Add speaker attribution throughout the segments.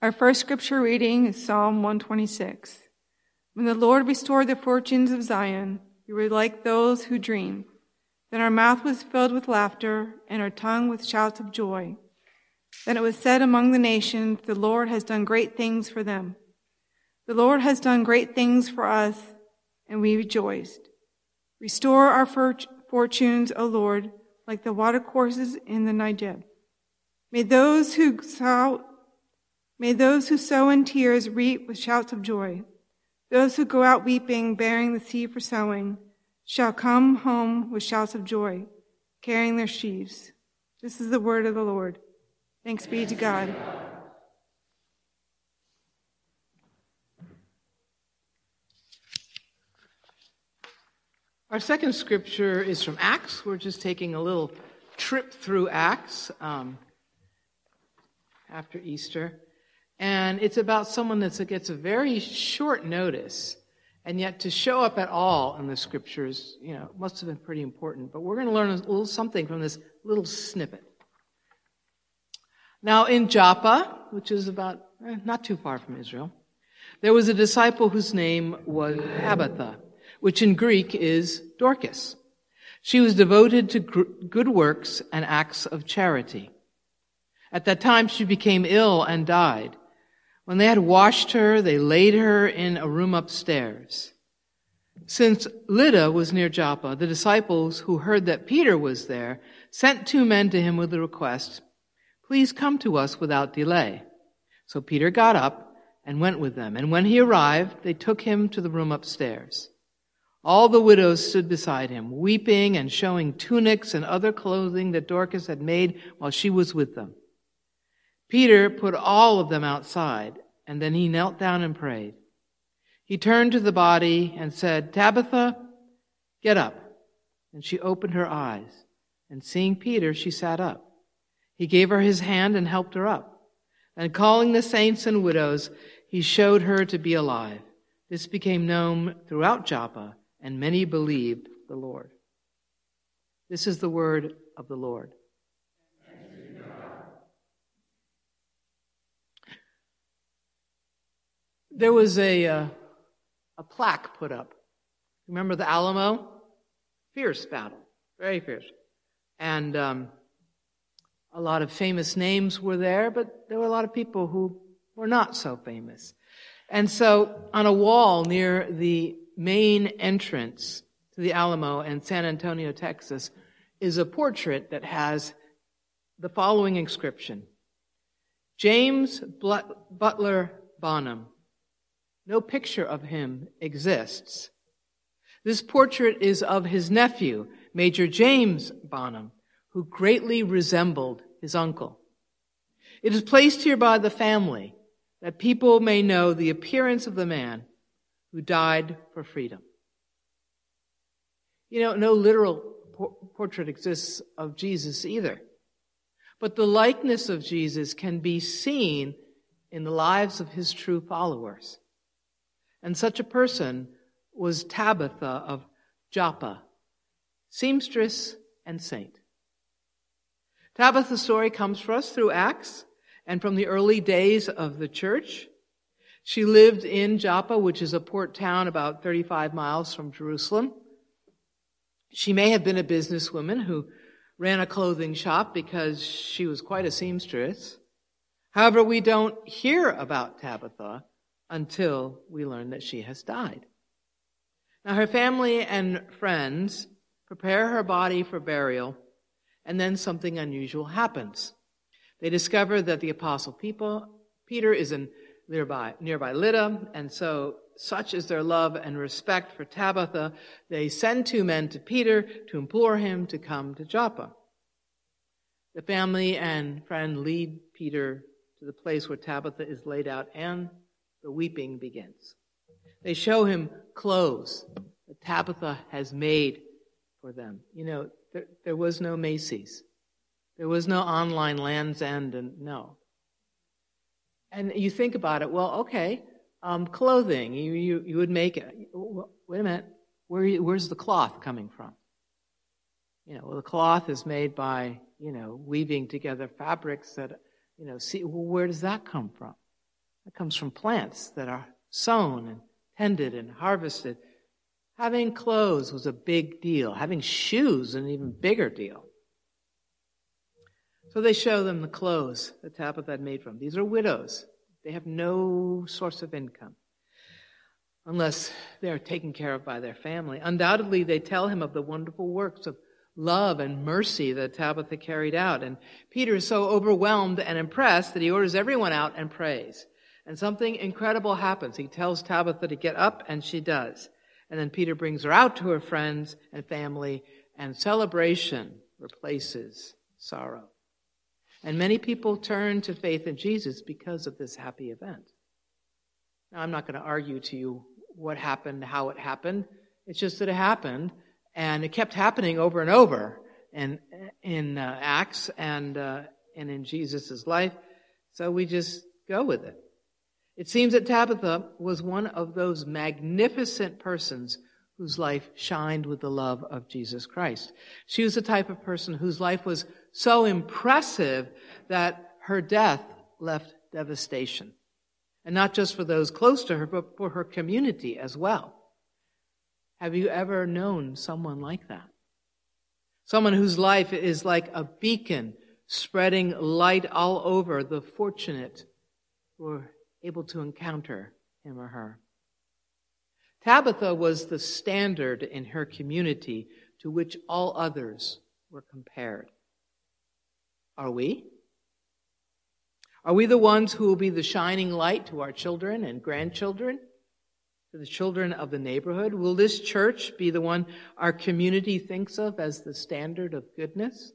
Speaker 1: Our first scripture reading is Psalm 126. When the Lord restored the fortunes of Zion, we were like those who dream. Then our mouth was filled with laughter, and our tongue with shouts of joy. Then it was said among the nations, the Lord has done great things for them. The Lord has done great things for us, and we rejoiced. Restore our fortunes, O Lord, like the watercourses in the Negev. May those who sow in tears reap with shouts of joy. Those who go out weeping, bearing the seed for sowing, shall come home with shouts of joy, carrying their sheaves. This is the word of the Lord. Thanks be to God.
Speaker 2: Our second scripture is from Acts. We're just taking a little trip through Acts after Easter. And it's about someone that gets a very short notice, and yet to show up at all in the scriptures, must have been pretty important. But we're going to learn a little something from this little snippet. Now in Joppa, which is about not too far from Israel, there was a disciple whose name was Tabitha, which in Greek is Dorcas. She was devoted to good works and acts of charity. At that time she became ill and died. When they had washed her, they laid her in a room upstairs. Since Lydda was near Joppa, the disciples who heard that Peter was there sent 2 men to him with the request, "Please come to us without delay." So Peter got up and went with them, and when he arrived, they took him to the room upstairs. All the widows stood beside him, weeping and showing tunics and other clothing that Dorcas had made while she was with them. Peter put all of them outside, and then he knelt down and prayed. He turned to the body and said, "Tabitha, get up." And she opened her eyes, and seeing Peter, she sat up. He gave her his hand and helped her up. And calling the saints and widows, he showed her to be alive. This became known throughout Joppa, and many believed the Lord. This is the word of the Lord. There was a plaque put up. Remember the Alamo? Fierce battle, very fierce. And a lot of famous names were there, but there were a lot of people who were not so famous. And so on a wall near the main entrance to the Alamo in San Antonio, Texas, is a portrait that has the following inscription: James Butler Bonham. No picture of him exists. This portrait is of his nephew, Major James Bonham, who greatly resembled his uncle. It is placed here by the family that people may know the appearance of the man who died for freedom. No literal portrait exists of Jesus either. But the likeness of Jesus can be seen in the lives of his true followers. And such a person was Tabitha of Joppa, seamstress and saint. Tabitha's story comes for us through Acts and from the early days of the church. She lived in Joppa, which is a port town about 35 miles from Jerusalem. She may have been a businesswoman who ran a clothing shop because she was quite a seamstress. However, we don't hear about Tabitha until we learn that she has died. Now, her family and friends prepare her body for burial, and then something unusual happens. They discover that the apostle Peter is in nearby Lydda, and so such is their love and respect for Tabitha, they send 2 men to Peter to implore him to come to Joppa. The family and friend lead Peter to the place where Tabitha is laid out, and the weeping begins. They show him clothes that Tabitha has made for them. There was no Macy's. There was no online Land's End, and no. And you think about it, well, okay, clothing, you would make it. Wait a minute, where's the cloth coming from? The cloth is made by, weaving together fabrics that, where does that come from? That comes from plants that are sown and tended and harvested. Having clothes was a big deal. Having shoes, an even bigger deal. So they show them the clothes that Tabitha had made from. These are widows. They have no source of income unless they are taken care of by their family. Undoubtedly, they tell him of the wonderful works of love and mercy that Tabitha carried out. And Peter is so overwhelmed and impressed that he orders everyone out and prays. And something incredible happens. He tells Tabitha to get up, and she does. And then Peter brings her out to her friends and family, and celebration replaces sorrow. And many people turn to faith in Jesus because of this happy event. Now, I'm not going to argue to you what happened, how it happened. It's just that it happened, and it kept happening over and over in Acts and in Jesus' life. So we just go with it. It seems that Tabitha was one of those magnificent persons whose life shined with the love of Jesus Christ. She was the type of person whose life was so impressive that her death left devastation. And not just for those close to her, but for her community as well. Have you ever known someone like that? Someone whose life is like a beacon spreading light all over the fortunate who are able to encounter him or her. Tabitha was the standard in her community to which all others were compared. Are we? Are we the ones who will be the shining light to our children and grandchildren, to the children of the neighborhood? Will this church be the one our community thinks of as the standard of goodness?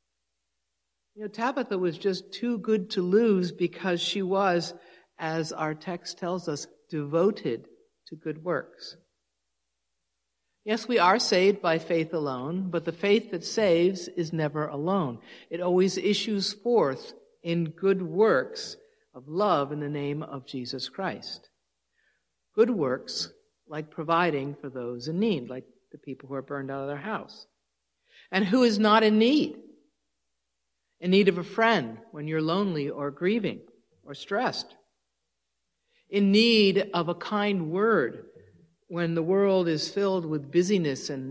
Speaker 2: You know, Tabitha was just too good to lose because she was, as our text tells us, devoted to good works. Yes, we are saved by faith alone, but the faith that saves is never alone. It always issues forth in good works of love in the name of Jesus Christ. Good works like providing for those in need, like the people who are burned out of their house. And who is not in need? In need of a friend when you're lonely or grieving or stressed. In need of a kind word when the world is filled with busyness and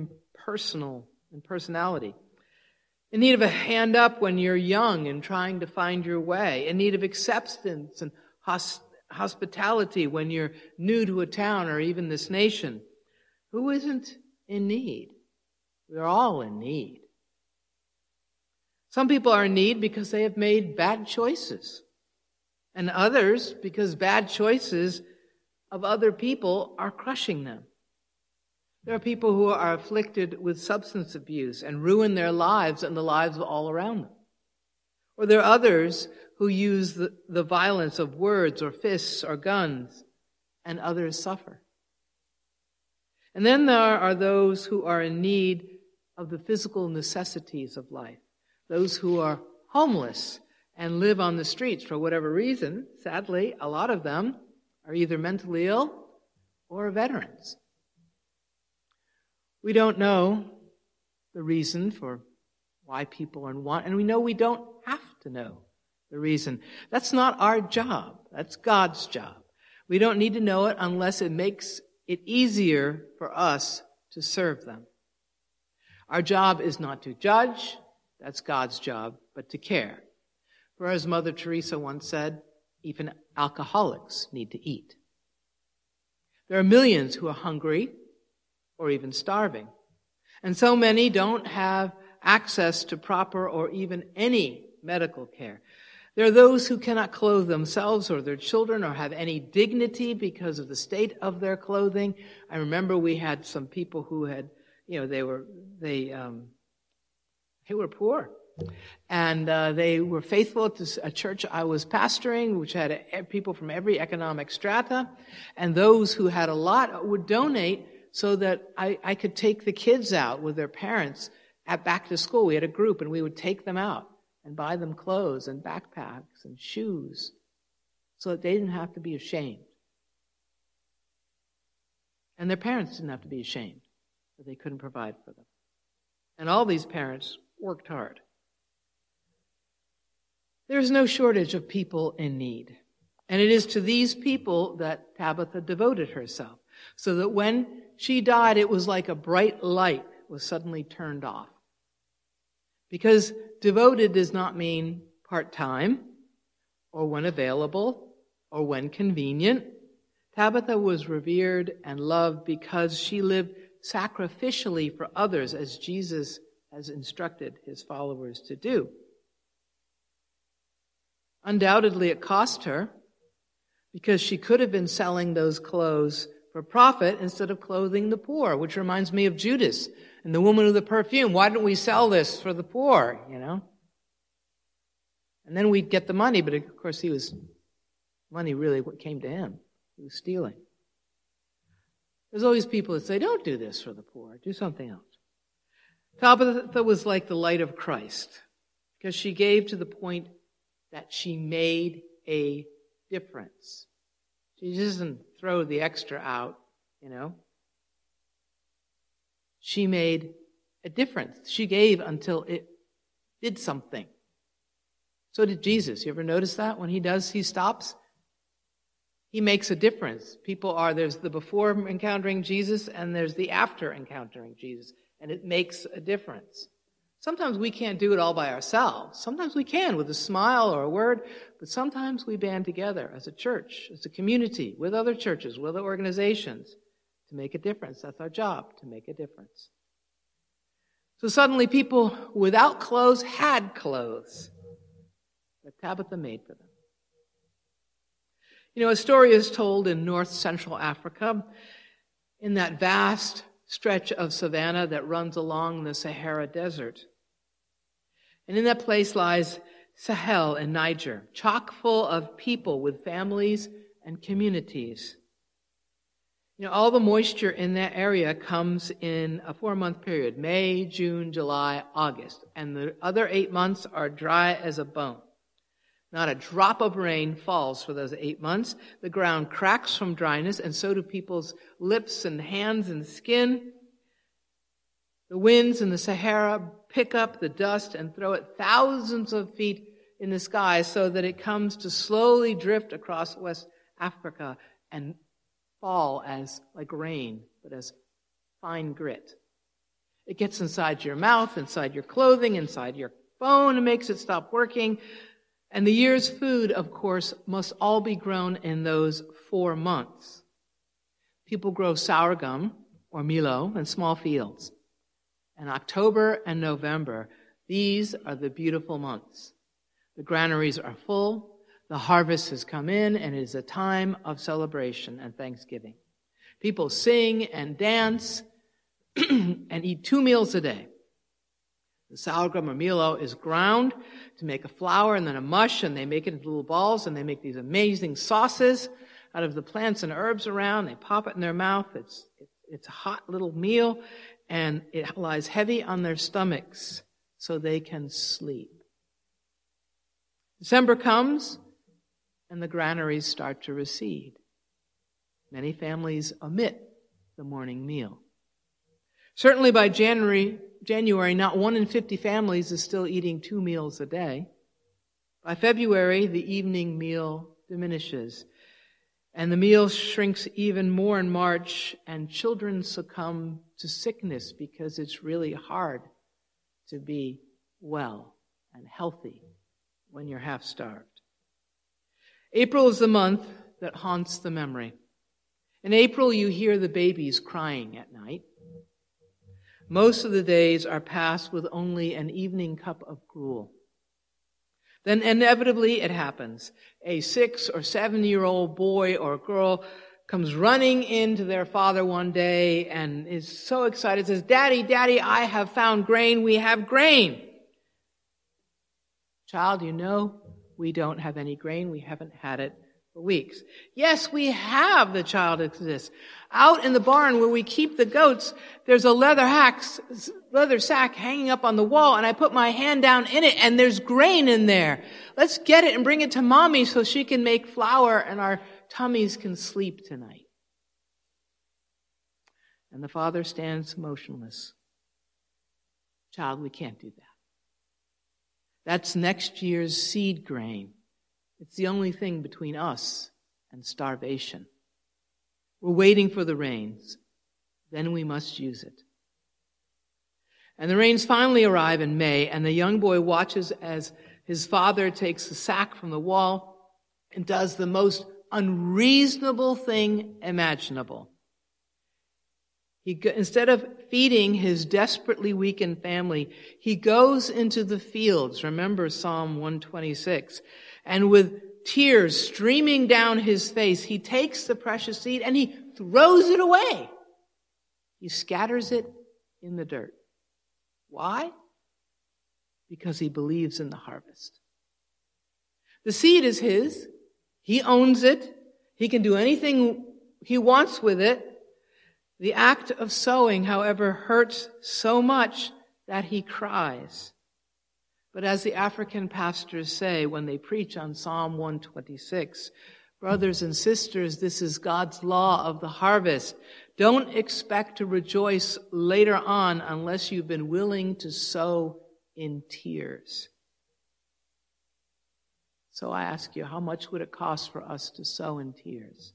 Speaker 2: impersonality. In need of a hand up when you're young and trying to find your way. In need of acceptance and hospitality when you're new to a town or even this nation. Who isn't in need? We're all in need. Some people are in need because they have made bad choices. And others because bad choices of other people are crushing them. There are people who are afflicted with substance abuse and ruin their lives and the lives of all around them. Or there are others who use the violence of words or fists or guns, and others suffer. And then there are those who are in need of the physical necessities of life. Those who are homeless and live on the streets for whatever reason. Sadly, a lot of them are either mentally ill or veterans. We don't know the reason for why people are in want, and we know we don't have to know the reason. That's not our job. That's God's job. We don't need to know it unless it makes it easier for us to serve them. Our job is not to judge. That's God's job, but to care. For as Mother Teresa once said, even alcoholics need to eat. There are millions who are hungry or even starving. And so many don't have access to proper or even any medical care. There are those who cannot clothe themselves or their children or have any dignity because of the state of their clothing. I remember we had some people who had, they were poor. And they were faithful to a church I was pastoring, which had people from every economic strata. And those who had a lot would donate so that I could take the kids out with their parents back to school. We had a group, and we would take them out and buy them clothes and backpacks and shoes so that they didn't have to be ashamed. And their parents didn't have to be ashamed that they couldn't provide for them. And all these parents worked hard. There is no shortage of people in need. And it is to these people that Tabitha devoted herself, so that when she died, it was like a bright light was suddenly turned off. Because devoted does not mean part-time, or when available, or when convenient. Tabitha was revered and loved because she lived sacrificially for others, as Jesus has instructed his followers to do. Undoubtedly, it cost her, because she could have been selling those clothes for profit instead of clothing the poor, which reminds me of Judas and the woman with the perfume. Why don't we sell this for the poor, And then we'd get the money, but of course money really what came to him. He was stealing. There's always people that say, don't do this for the poor, do something else. Tabitha was like the light of Christ, because she gave to the point that she made a difference. She doesn't throw the extra out, She made a difference. She gave until it did something. So did Jesus. You ever notice that? When he stops, he makes a difference. There's the before encountering Jesus and there's the after encountering Jesus. And it makes a difference. Sometimes we can't do it all by ourselves. Sometimes we can with a smile or a word, but sometimes we band together as a church, as a community, with other churches, with other organizations to make a difference. That's our job, to make a difference. So suddenly people without clothes had clothes that Tabitha made for them. A story is told in north central Africa, in that vast stretch of savanna that runs along the Sahara Desert. And in that place lies Sahel in Niger, chock full of people with families and communities. All the moisture in that area comes in a 4-month period, May, June, July, August. And the other 8 months are dry as a bone. Not a drop of rain falls for those 8 months. The ground cracks from dryness, and so do people's lips and hands and skin. The winds in the Sahara pick up the dust and throw it thousands of feet in the sky so that it comes to slowly drift across West Africa and fall as like rain, but as fine grit. It gets inside your mouth, inside your clothing, inside your phone, and makes it stop working. And the year's food, of course, must all be grown in those 4 months. People grow sorghum or milo in small fields. And October and November, these are the beautiful months. The granaries are full, the harvest has come in, and it is a time of celebration and thanksgiving. People sing and dance and eat 2 meals a day. The sorghum or milo is ground to make a flour and then a mush, and they make it into little balls, and they make these amazing sauces out of the plants and herbs around. They pop it in their mouth. It's a hot little meal, and it lies heavy on their stomachs so they can sleep. December comes, and the granaries start to recede. Many families omit the morning meal. Certainly by January, not 1 in 50 families is still eating 2 meals a day. By February, the evening meal diminishes, and the meal shrinks even more in March, and children succumb to sickness because it's really hard to be well and healthy when you're half-starved. April is the month that haunts the memory. In April, you hear the babies crying at night. Most of the days are passed with only an evening cup of gruel. Then inevitably it happens. A 6 or 7-year-old boy or girl comes running into their father one day and is so excited, says, "Daddy, Daddy, I have found grain. We have grain." "Child, we don't have any grain. We haven't had it for weeks." "Yes, we have," the child insists. "Out in the barn where we keep the goats, there's a leather sack hanging up on the wall, and I put my hand down in it, and there's grain in there. Let's get it and bring it to Mommy so she can make flour and our tummies can sleep tonight." And the father stands motionless. "Child, we can't do that. That's next year's seed grain. It's the only thing between us and starvation. We're waiting for the rains. Then we must use it. And the rains finally arrive in May, and the young boy watches as his father takes the sack from the wall and does the most unreasonable thing imaginable. Instead of feeding his desperately weakened family, he goes into the fields. Remember Psalm 126. And with tears streaming down his face, he takes the precious seed and he throws it away. He scatters it in the dirt. Why? Because he believes in the harvest. The seed is his. He owns it. He can do anything he wants with it. The act of sowing, however, hurts so much that he cries. But as the African pastors say when they preach on Psalm 126, brothers and sisters, this is God's law of the harvest. Don't expect to rejoice later on unless you've been willing to sow in tears. So I ask you, how much would it cost for us to sow in tears?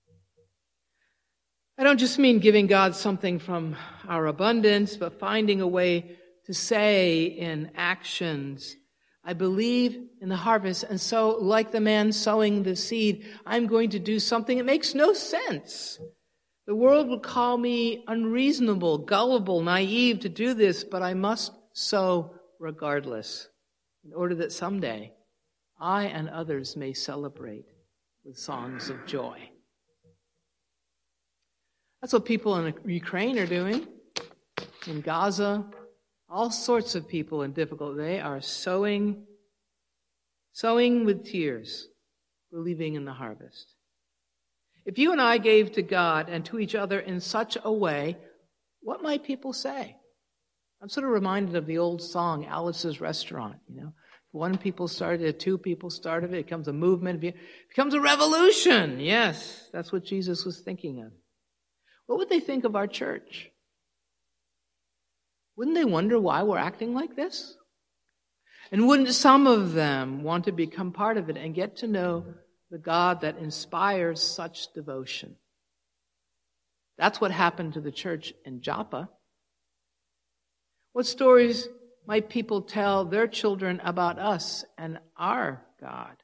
Speaker 2: I don't just mean giving God something from our abundance, but finding a way to say in actions, I believe in the harvest, and so like the man sowing the seed, I'm going to do something that makes no sense. The world would call me unreasonable, gullible, naive to do this, but I must sow regardless, in order that someday I and others may celebrate with songs of joy. That's what people in Ukraine are doing, in Gaza. All sorts of people in difficulty. They are sowing with tears, believing in the harvest. If you and I gave to God and to each other in such a way, what might people say? I'm sort of reminded of the old song, Alice's Restaurant. One people started it, two people started it, it becomes a movement, it becomes a revolution. Yes, that's what Jesus was thinking of. What would they think of our church? Wouldn't they wonder why we're acting like this? And wouldn't some of them want to become part of it and get to know the God that inspires such devotion? That's what happened to the church in Joppa. What stories might people tell their children about us and our God?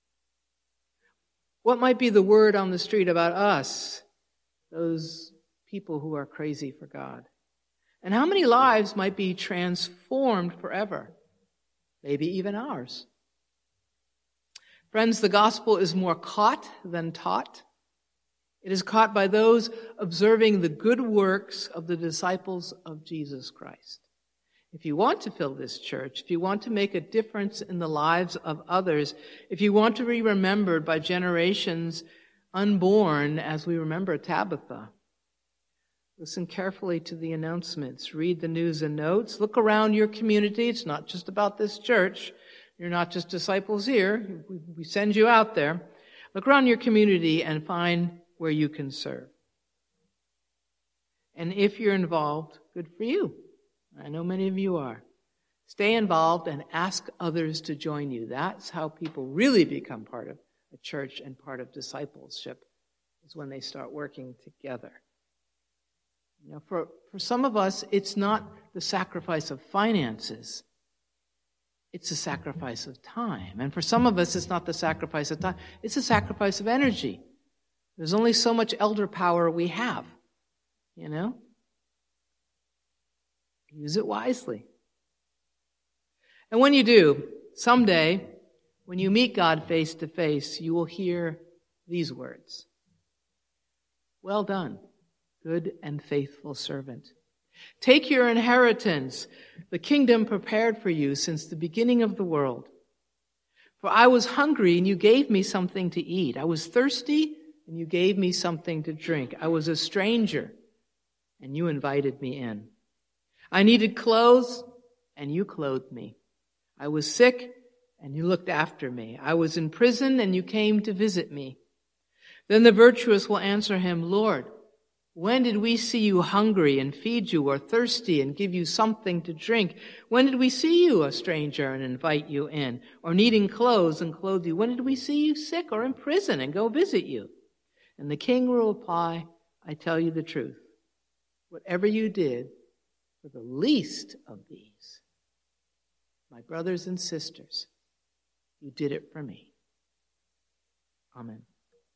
Speaker 2: What might be the word on the street about us, those people who are crazy for God? And how many lives might be transformed forever? Maybe even ours. Friends, the gospel is more caught than taught. It is caught by those observing the good works of the disciples of Jesus Christ. If you want to fill this church, if you want to make a difference in the lives of others, if you want to be remembered by generations unborn as we remember Tabitha, listen carefully to the announcements. Read the news and notes. Look around your community. It's not just about this church. You're not just disciples here. We send you out there. Look around your community and find where you can serve. And if you're involved, good for you. I know many of you are. Stay involved and ask others to join you. That's how people really become part of a church and part of discipleship, is when they start working together. For some of us, it's not the sacrifice of finances. It's a sacrifice of time. And for some of us, it's not the sacrifice of time. It's a sacrifice of energy. There's only so much elder power we have, Use it wisely. And when you do, someday, when you meet God face to face, you will hear these words. Well done, good and faithful servant. Take your inheritance, the kingdom prepared for you since the beginning of the world. For I was hungry, and you gave me something to eat. I was thirsty, and you gave me something to drink. I was a stranger, and you invited me in. I needed clothes, and you clothed me. I was sick, and you looked after me. I was in prison, and you came to visit me. Then the virtuous will answer him, Lord, When did we see you hungry and feed you, or thirsty and give you something to drink? When did we see you a stranger and invite you in, or needing clothes and clothe you? When did we see you sick or in prison and go visit you?" And the king will reply, "I tell you the truth. Whatever you did for the least of these, my brothers and sisters, you did it for me." Amen.